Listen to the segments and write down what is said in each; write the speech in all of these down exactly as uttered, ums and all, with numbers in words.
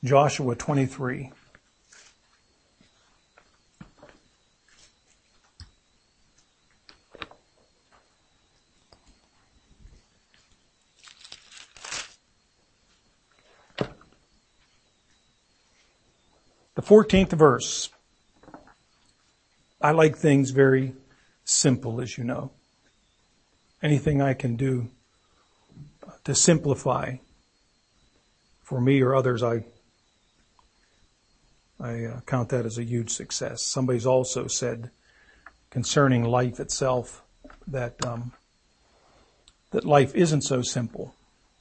Joshua twenty-three. The fourteenth verse. I like things very simple, as you know. Anything I can do to simplify for me or others, I I uh, count that as a huge success. Somebody's also said concerning life itself that um, that life isn't so simple.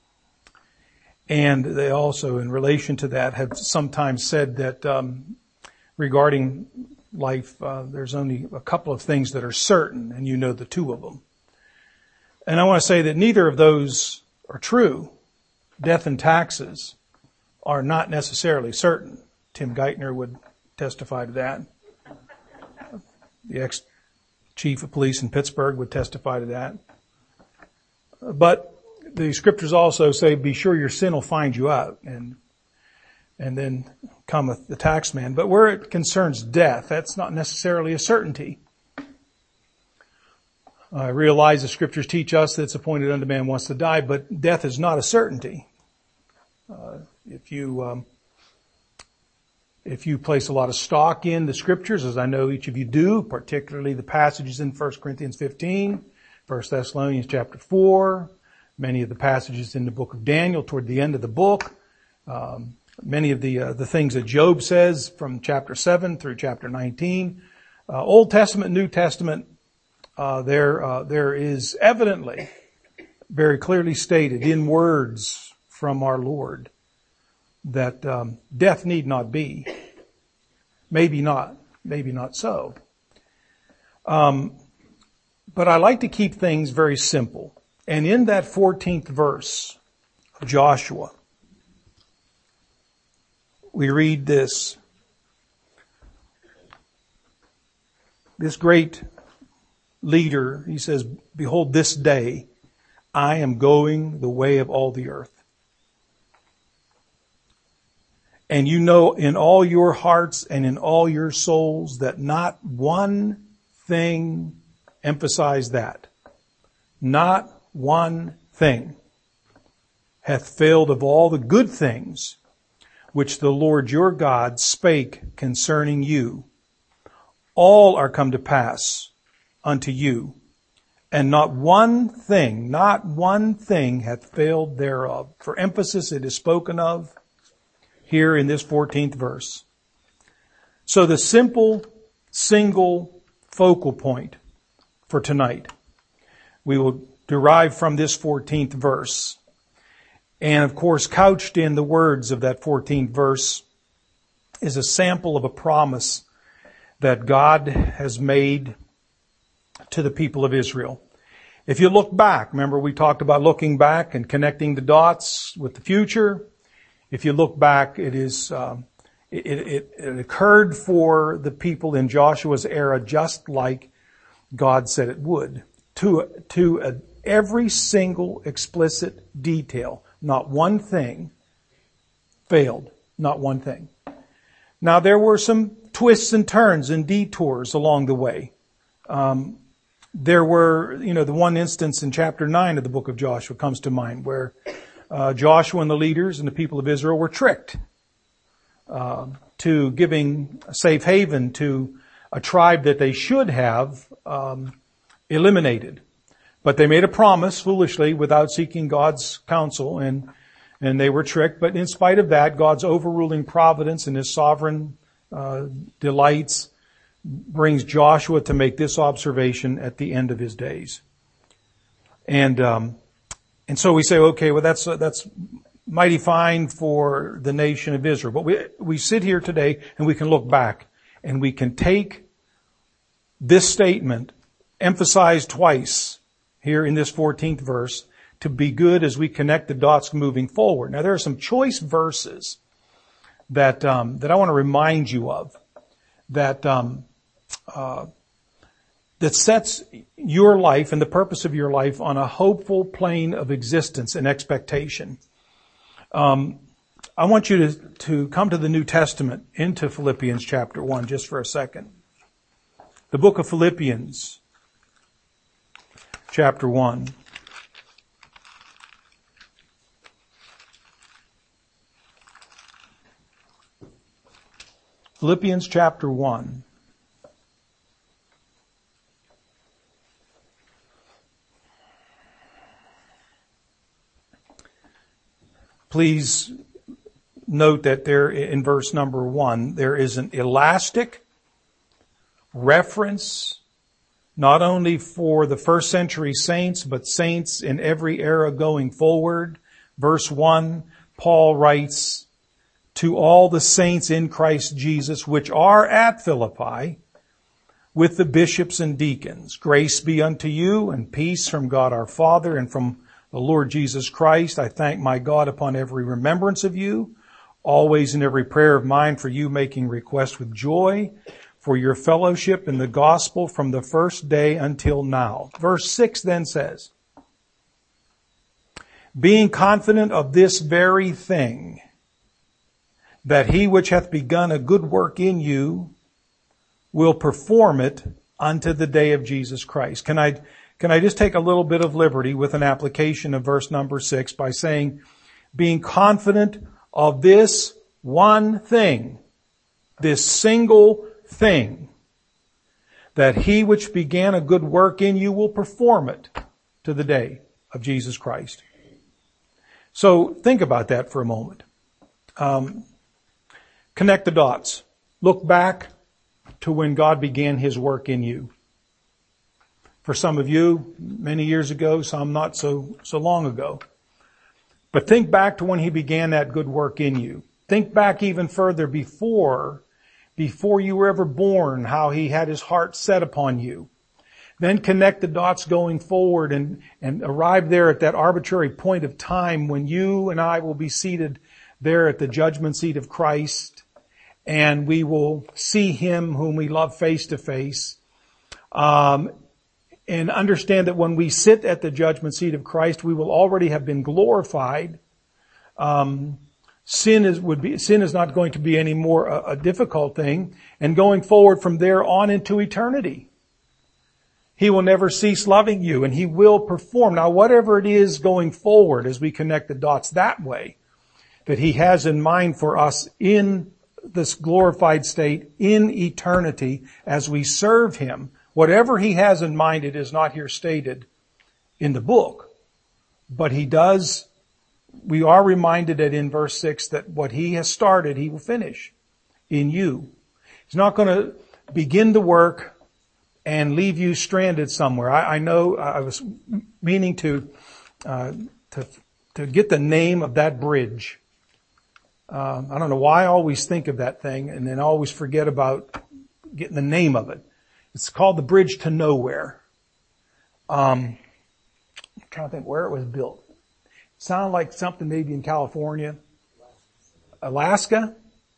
And they also, in relation to that, have sometimes said that um, regarding life, uh, there's only a couple of things that are certain, and you know the two of them. And I want to say that neither of those are true. Death and taxes are not necessarily certain. Tim Geithner would testify to that. The ex-chief of police in Pittsburgh would testify to that. But the scriptures also say, be sure your sin will find you out, and and then cometh the tax man. But where it concerns death, that's not necessarily a certainty. I realize the scriptures teach us that it's appointed unto man once to die, but death is not a certainty. Uh, if you um, if you place a lot of stock in the scriptures, as I know each of you do, particularly the passages in First Corinthians fifteen, First Thessalonians chapter four, many of the passages in the book of Daniel toward the end of the book, um, many of the uh, the things that Job says from chapter seven through chapter nineteen, uh, Old Testament, New Testament, uh, there uh, there is evidently, very clearly stated in words from our Lord that um, death need not be. Maybe not, maybe not so. Um, but I like to keep things very simple. And in that fourteenth verse of Joshua, we read this. This great leader, he says, behold, this day I am going the way of all the earth. And you know in all your hearts and in all your souls that not one thing, emphasize that, not one thing hath failed of all the good things which the Lord your God spake concerning you. All are come to pass unto you, and not one thing, not one thing hath failed thereof. For emphasis, it is spoken of here in this fourteenth verse. So the simple, single focal point for tonight, we will derive from this fourteenth verse. And of course, couched in the words of that fourteenth verse is a sample of a promise that God has made to the people of Israel. If you look back, remember we talked about looking back and connecting the dots with the future. If you look back, it is um, it, it, it occurred for the people in Joshua's era just like God said it would, to to a, every single explicit detail. Not one thing failed. Not one thing. Now there were some twists and turns and detours along the way. Um, there were, you know, the one instance in chapter nine of the book of Joshua comes to mind where uh, Joshua and the leaders and the people of Israel were tricked uh, to giving a safe haven to a tribe that they should have um, eliminated. But they made a promise foolishly without seeking God's counsel, and and they were tricked. But in spite of that, God's overruling providence and His sovereign uh, delights brings Joshua to make this observation at the end of his days. And um, and so we say, okay, well that's uh, that's mighty fine for the nation of Israel. But we we sit here today and we can look back and we can take this statement, emphasized twice here in this fourteenth verse, to be good as we connect the dots moving forward. Now there are some choice verses that um, that I want to remind you of that um, uh, that sets your life and the purpose of your life on a hopeful plane of existence and expectation. Um, I want you to, to come to the New Testament, into Philippians chapter one, just for a second. The book of Philippians, chapter one. Philippians chapter one. Please note that there, in verse number one, there is an elastic reference not only for the first century saints, but saints in every era going forward. Verse one, Paul writes, to all the saints in Christ Jesus, which are at Philippi, with the bishops and deacons. Grace be unto you and peace from God our Father and from the Lord Jesus Christ. I thank my God upon every remembrance of you, always in every prayer of mine for you, making request with joy for your fellowship in the gospel from the first day until now. Verse six then says, being confident of this very thing, that he which hath begun a good work in you will perform it unto the day of Jesus Christ. Can I, can I just take a little bit of liberty with an application of verse number six by saying, being confident of this one thing, this single thing, that he which began a good work in you will perform it to the day of Jesus Christ. So think about that for a moment. Um, connect the dots. Look back to when God began his work in you. For some of you, many years ago, some not so, so long ago. But think back to when he began that good work in you. Think back even further before, before you were ever born, how he had his heart set upon you. Then connect the dots going forward and, and arrive there at that arbitrary point of time when you and I will be seated there at the judgment seat of Christ, and we will see him whom we love face to face. Um, and understand that when we sit at the judgment seat of Christ, we will already have been glorified. Um, sin is would be sin is not going to be any more a, a difficult thing, and going forward from there on into eternity, he will never cease loving you, and he will perform. Now, whatever it is going forward as we connect the dots that way, that he has in mind for us in this glorified state, in eternity, as we serve him, whatever he has in mind, it is not here stated in the book. But he does, we are reminded that in verse six that what he has started, he will finish in you. He's not going to begin the work and leave you stranded somewhere. I, I know I was meaning to, uh, to, to get the name of that bridge. Um, I don't know why I always think of that thing and then always forget about getting the name of it. It's called the Bridge to Nowhere. Um, I'm trying to think where it was built. It sounded like something maybe in California. Alaska?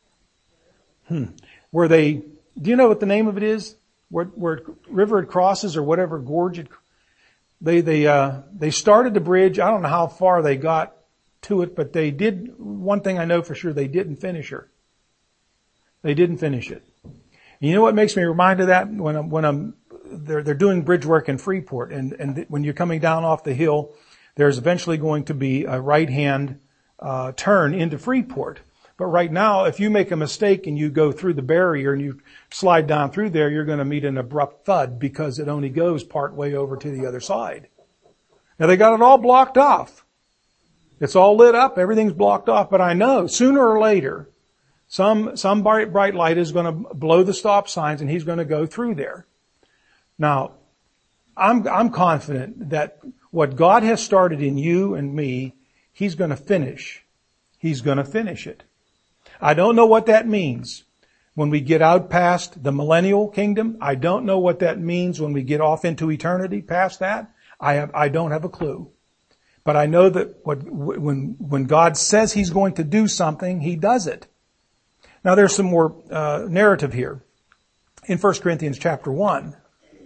Hmm. Where they, do you know what the name of it is? Where, where river it crosses or whatever gorge it, they, they, uh, they started the bridge. I don't know how far they got to it, but they did, one thing I know for sure, they didn't finish her. They didn't finish it. And you know what makes me remind of that? When I'm, when I'm, they're, they're doing bridge work in Freeport, and, and when you're coming down off the hill, there's eventually going to be a right-hand, uh, turn into Freeport. But right now, if you make a mistake and you go through the barrier and you slide down through there, you're going to meet an abrupt thud because it only goes part way over to the other side. Now they got it all blocked off. It's all lit up. Everything's blocked off. But I know sooner or later, some, some bright, bright light is going to blow the stop signs and he's going to go through there. Now, I'm, I'm confident that what God has started in you and me, he's going to finish. He's going to finish it. I don't know what that means when we get out past the millennial kingdom. I don't know what that means when we get off into eternity past that. I have, I don't have a clue. But I know that what, when, when God says he's going to do something, he does it. Now there's some more, uh, narrative here. In First Corinthians chapter one.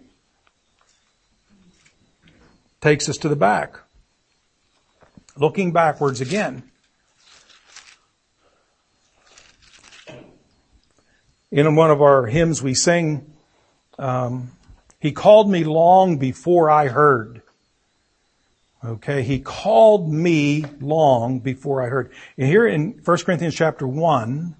Takes us to the back. Looking backwards again. In one of our hymns we sing, um, He called me long before I heard. Okay, He called me long before I heard. And here in First Corinthians chapter one,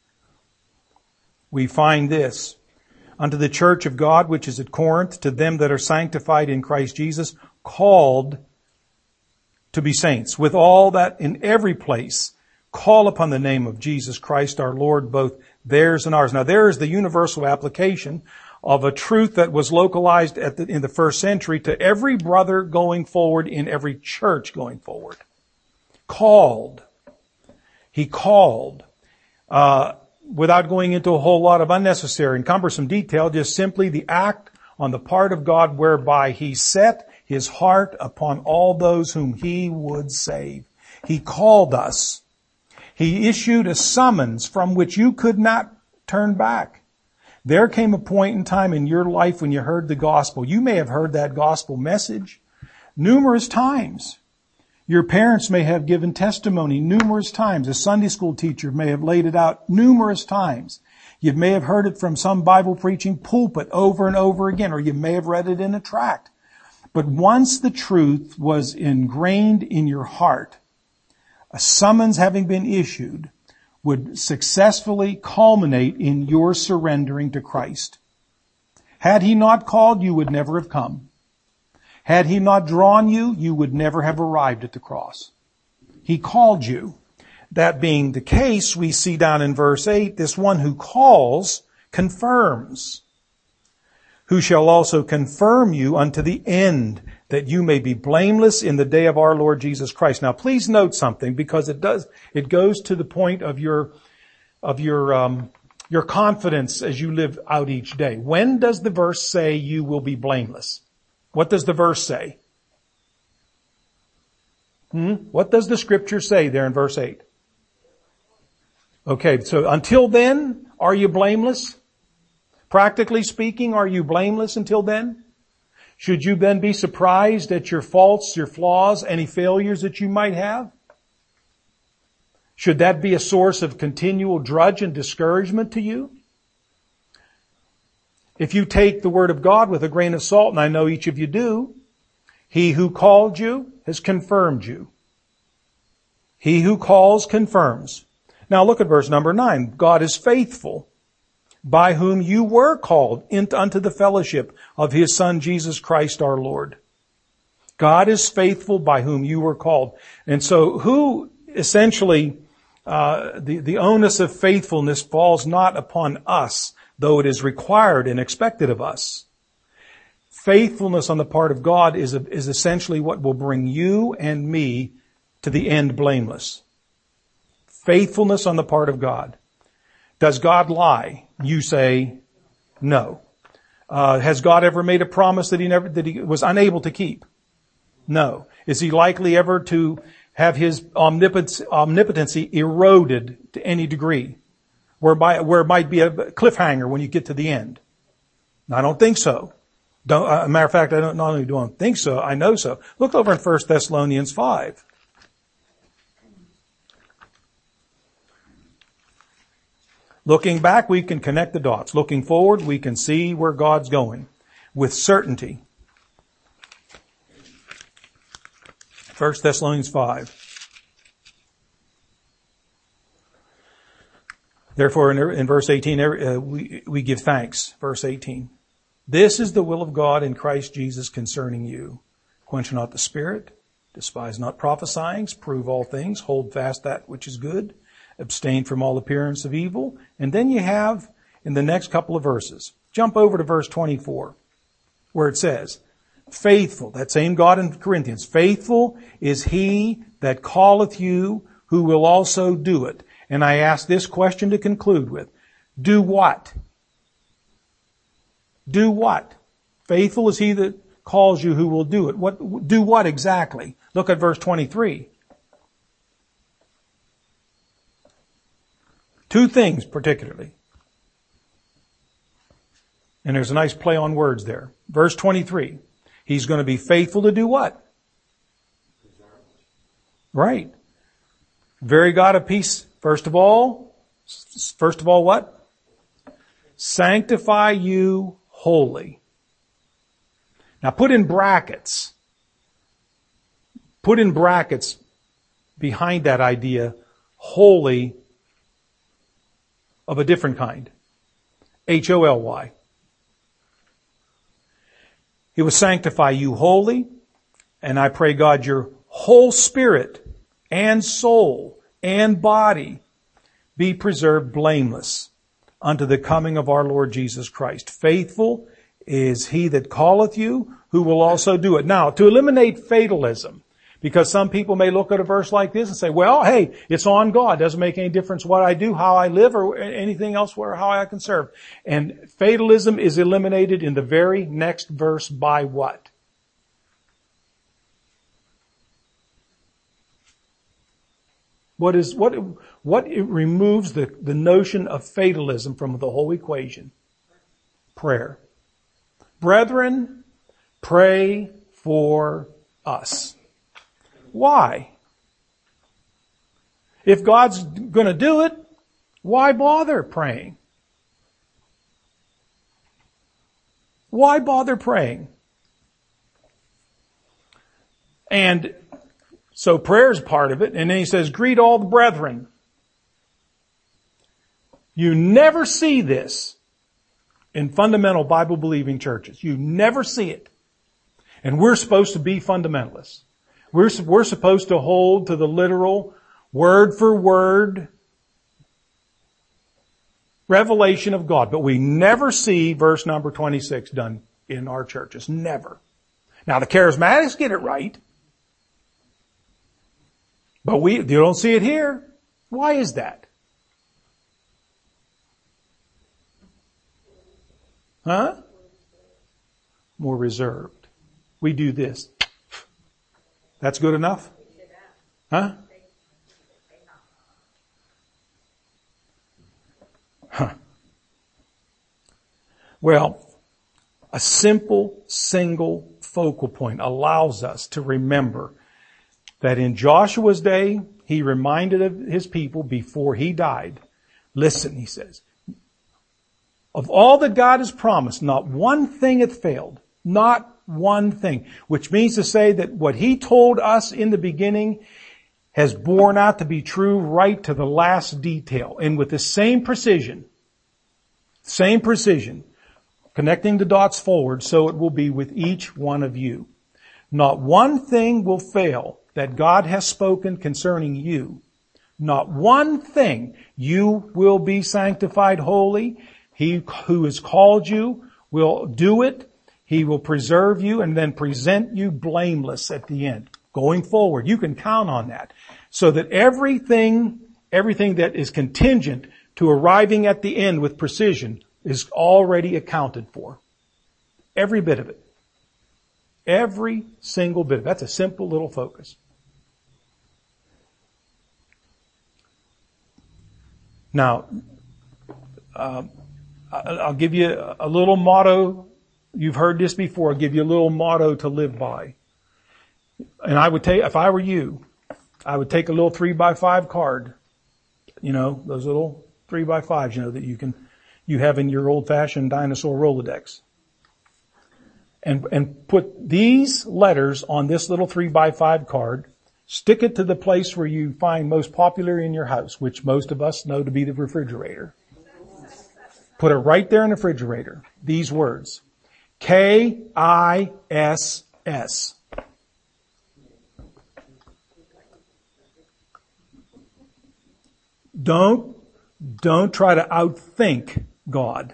we find this. Unto the church of God which is at Corinth, to them that are sanctified in Christ Jesus, called to be saints, with all that in every place call upon the name of Jesus Christ our Lord, both theirs and ours. Now there is the universal application of a truth that was localized at the, in the first century to every brother going forward in every church going forward. Called. He called. Uh, without going into a whole lot of unnecessary and cumbersome detail, just simply the act on the part of God whereby He set His heart upon all those whom He would save. He called us. He issued a summons from which you could not turn back. There came a point in time in your life when you heard the gospel. You may have heard that gospel message numerous times. Your parents may have given testimony numerous times. A Sunday school teacher may have laid it out numerous times. You may have heard it from some Bible preaching pulpit over and over again, or you may have read it in a tract. But once the truth was ingrained in your heart, a summons having been issued would successfully culminate in your surrendering to Christ. Had He not called, you would never have come. Had He not drawn you, you would never have arrived at the cross. He called you. That being the case, we see down in verse eight, this one who calls confirms. Who shall also confirm you unto the end, that you may be blameless in the day of our Lord Jesus Christ. Now please note something, because it does, it goes to the point of your, of your, um, your confidence as you live out each day. When does the verse say you will be blameless? What does the verse say? Hmm? What does the scripture say there in verse eight? Okay, so until then, are you blameless? Practically speaking, are you blameless until then? Should you then be surprised at your faults, your flaws, any failures that you might have? Should that be a source of continual drudge and discouragement to you? If you take the word of God with a grain of salt, and I know each of you do, He who called you has confirmed you. He who calls confirms. Now look at verse number nine. God is faithful, by whom you were called unto the fellowship of His Son, Jesus Christ our Lord. God is faithful, by whom you were called. And so who essentially, uh, the, the onus of faithfulness falls not upon us, though it is required and expected of us. Faithfulness on the part of God is, a, is essentially what will bring you and me to the end blameless. Faithfulness on the part of God. Does God lie? You say no. Uh, has God ever made a promise that he never, that he was unable to keep? No. Is He likely ever to have His omnipotence, omnipotency eroded to any degree? Whereby, where it might be a cliffhanger when you get to the end? I don't think so. Don't, uh, matter of fact, I don't, not only do I think so, I know so. Look over in First Thessalonians five. Looking back, we can connect the dots. Looking forward, we can see where God's going with certainty. First Thessalonians five. Therefore, in, in verse eighteen, uh, we, we give thanks. Verse eighteen. This is the will of God in Christ Jesus concerning you. Quench not the spirit, despise not prophesying, prove all things, hold fast that which is good, abstain from all appearance of evil. And then you have, in the next couple of verses, jump over to verse twenty-four, where it says, faithful, that same God in Corinthians, faithful is He that calleth you, who will also do it. And I ask this question to conclude with. Do what? Do what? Faithful is He that calls you, who will do it. What, do what exactly? Look at verse twenty-three. Two things particularly. And there's a nice play on words there. Verse twenty-three. He's going to be faithful to do what? Right. Very God of peace. First of all, first of all what? sanctify you wholly. Now put in brackets, put in brackets behind that idea, holy of a different kind. H O L Y. He will sanctify you wholly, and I pray God your whole spirit and soul and body be preserved blameless unto the coming of our Lord Jesus Christ. Faithful is he that calleth you, who will also do it. Now, to eliminate fatalism, because some people may look at a verse like this and say, well, hey, it's on God. It doesn't make any difference what I do, how I live, or anything else, where how I can serve. And fatalism is eliminated in the very next verse by what? What is, what, what it removes the, the notion of fatalism from the whole equation? Prayer. Brethren, pray for us. Why? If God's going to do it, why bother praying? Why bother praying? And so prayer is part of it. And then he says, greet all the brethren. You never see this in fundamental Bible-believing churches. You never see it. And we're supposed to be fundamentalists. We're, we're supposed to hold to the literal, word for word revelation of God. But we never see verse number twenty-six done in our churches. Never. Now the charismatics get it right. But we, you don't see it here. Why is that? Huh? More reserved. We do this. That's good enough? Huh? Huh. Well, a simple, single focal point allows us to remember that in Joshua's day, he reminded of his people before he died. Listen, he says, of all that God has promised, not one thing hath failed. Not one thing. Which means to say that what he told us in the beginning has borne out to be true right to the last detail. And with the same precision, same precision, connecting the dots forward, so it will be with each one of you. Not one thing will fail that God has spoken concerning you. Not one thing. You will be sanctified holy. He who has called you will do it. He will preserve you and then present you blameless at the end. Going forward, you can count on that. So that everything, everything that is contingent to arriving at the end with precision is already accounted for. Every bit of it. Every single bit of it. That's a simple little focus. Now, uh, I'll give you a little motto. You've heard this before. I'll give you a little motto to live by. And I would take, if I were you, I would take a little three by five card. You know, those little three by fives, you know, that you can, you have in your old fashioned dinosaur Rolodex. And, and put these letters on this little three by five card. Stick it to the place where you find most popular in your house, which most of us know to be the refrigerator. Put it right there in the refrigerator. These words. K I S S. Don't, don't try to outthink God.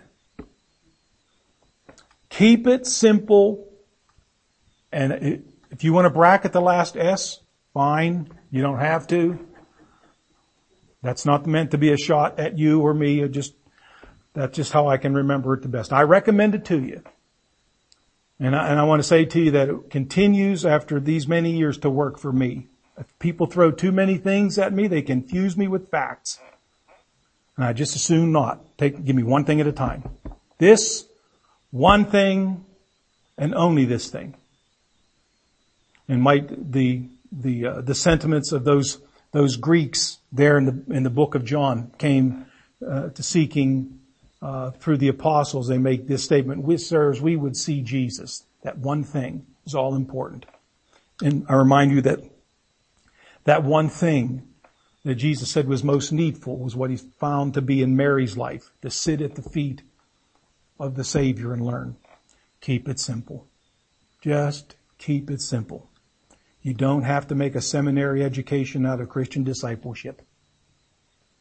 Keep it simple. And if you want to bracket the last S, fine. You don't have to. That's not meant to be a shot at you or me. It just, that's just how I can remember it the best. I recommend it to you. And I, and I want to say to you that it continues after these many years to work for me. If people throw too many things at me, they confuse me with facts. And I just as soon not. Take, give me one thing at a time. This, one thing, and only this thing. And might the, the, uh, the sentiments of those, those Greeks there in the, in the book of John came, uh, to seeking, uh, through the apostles, they make this statement, "We, sirs, we would see Jesus." That one thing is all important. And I remind you that that one thing that Jesus said was most needful was what he found to be in Mary's life, to sit at the feet of the Savior and learn. Keep it simple. Just keep it simple. You don't have to make a seminary education out of Christian discipleship.